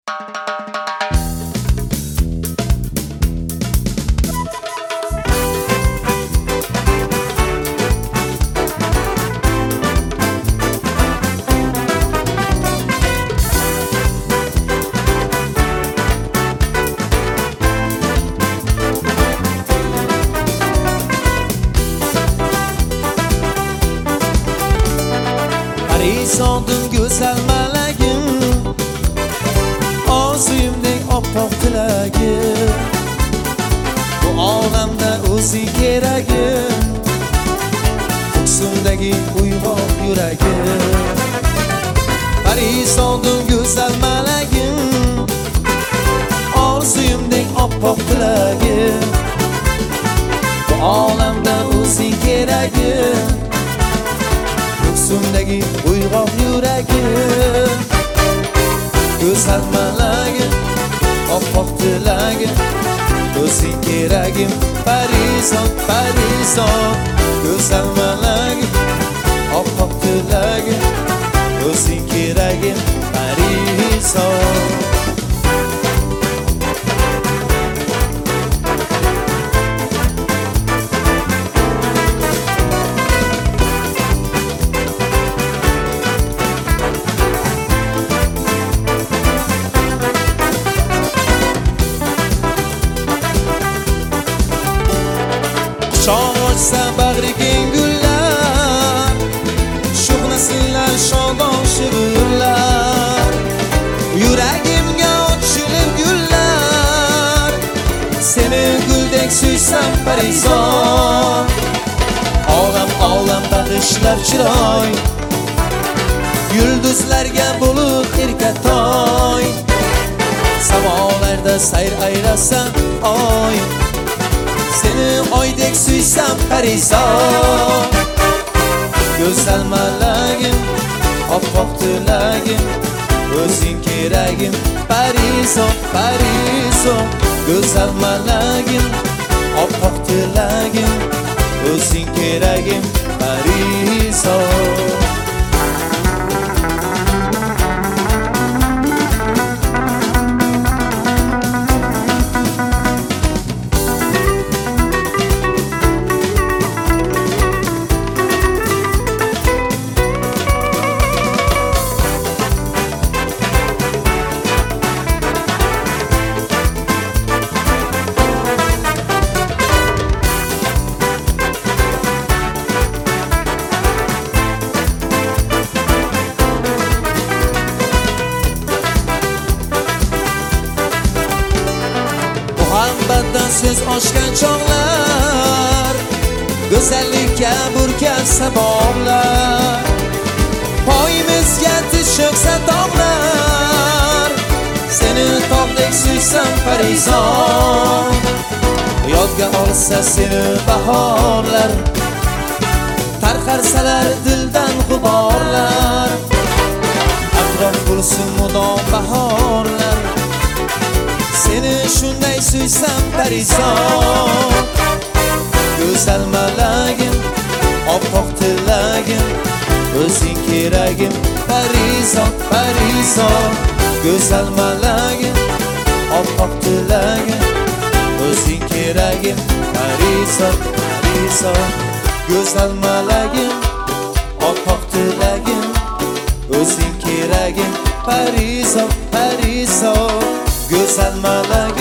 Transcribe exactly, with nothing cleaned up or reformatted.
Parisondim go'zal malagim, orzuyimdek oppoq tilagim, bu olamda o'zing keragim, ko'ksimdagi uyg'oq yuragim. Parisondim go'zal malagim, orzuyimdek oppoq tilagim, bu olamda o'zing keragim, ko'ksimdagi uyg'oq yuragim. Go'zal malagim, oppoq tilagim, o'zing keragim. Parison, Parison, go'zal malagim, oppoq tilagim, o'zing keragim. Parison. Sho'ng'ochsa bag'riging gullar, sho'xnasinlar shodon shivirlar, yuragimga ochilib gullar, seni guldek suysam Parison. Olam olam bag'ishlar chiroy, yulduzlarga bulut erkatoy, savolarda sayr ayrasa oy, seni oydek suysam Parison. Go'zal malagim, oppoq tilagim, o'zing keragim. Parison, Parison, go'zal malagim, oppoq tilagim, o'zing keragim. Parison. Muhabbatdan so'z ochgan chog'lar, go'zallikka burkansa bog'lar, poyimizga tiz cho'ksa tog'lar, seni tog'dek suysam Parison. Yodga olsa seni bahorlar, tarqarsalar dildan g'uborlar, atrof bo'lsin mudom bahorlar, seni shunday suysam Parison. Go'zal malagim, oppoq tilagim, o'zing keragim. Parison, Parison, go'zal malagim, oppoq tilagim, o'zing keragim. Parison, Parison, go'zal malagim, oppoq tilagim, o'zing keragim. Parison, Parison, go'zal malagim.